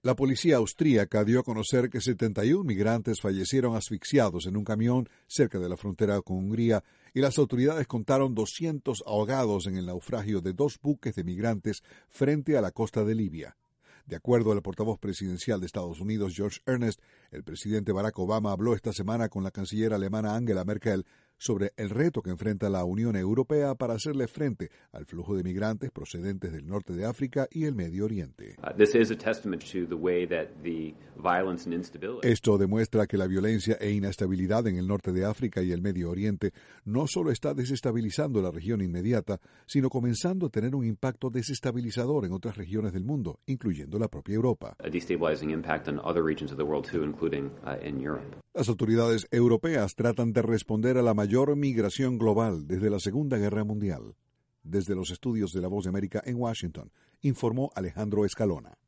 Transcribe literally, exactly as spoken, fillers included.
La policía austríaca dio a conocer que setenta y uno migrantes fallecieron asfixiados en un camión cerca de la frontera con Hungría y las autoridades contaron doscientos ahogados en el naufragio de dos buques de migrantes frente a la costa de Libia. De acuerdo al portavoz presidencial de Estados Unidos, George Ernest, el presidente Barack Obama habló esta semana con la canciller alemana Angela Merkel sobre el reto que enfrenta la Unión Europea para hacerle frente al flujo de migrantes procedentes del norte de África y el Medio Oriente. Esto demuestra que la violencia e inestabilidad en el norte de África y el Medio Oriente no solo está desestabilizando la región inmediata, sino comenzando a tener un impacto desestabilizador en otras regiones del mundo, incluyendo la propia Europa. Las autoridades europeas tratan de responder a la mayor migración global desde la Segunda Guerra Mundial. Desde los estudios de La Voz de América en Washington, informó Alejandro Escalona.